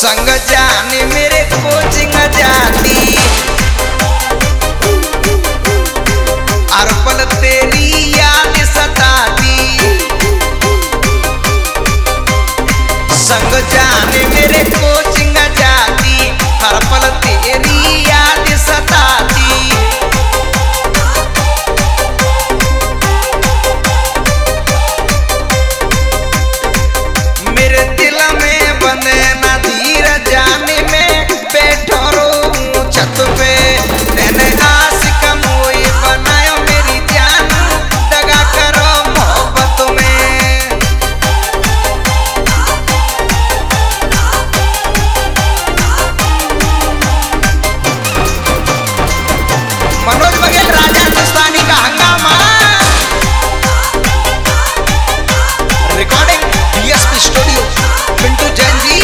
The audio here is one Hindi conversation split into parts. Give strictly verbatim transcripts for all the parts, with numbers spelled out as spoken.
संग जाने मेरे कोचिंग जाती हर पल तेरी याद सताती। संग जाने मेरे कोचिंग जाती हर पल तेरी याद सताती। मेरे दिल में बंधे ना धीर जाने में बैठो रो छत पे तेने आशिक मोए बनायो मेरी जान दगा करो मोहब्बत में। मनोज बघेल राजा हिंदुस्तानी का हंगामा recording DSP studio Pintu Jain ji.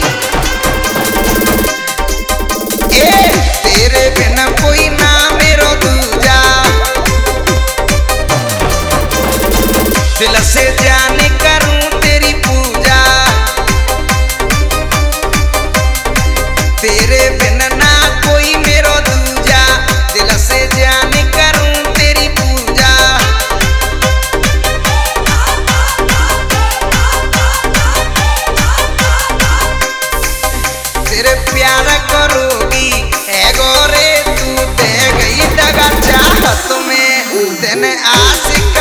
ए तेरे बिना कोई ना मेरो दूजा दिल से जाने करूं तेरी पूजा। तेरे बिना ना कोई मेरो दूजा दिल से जाने करूं तेरी पूजा। तेरे प्यार करोगी है गोरे तू दे गई दगा चाहत में तेने आशिक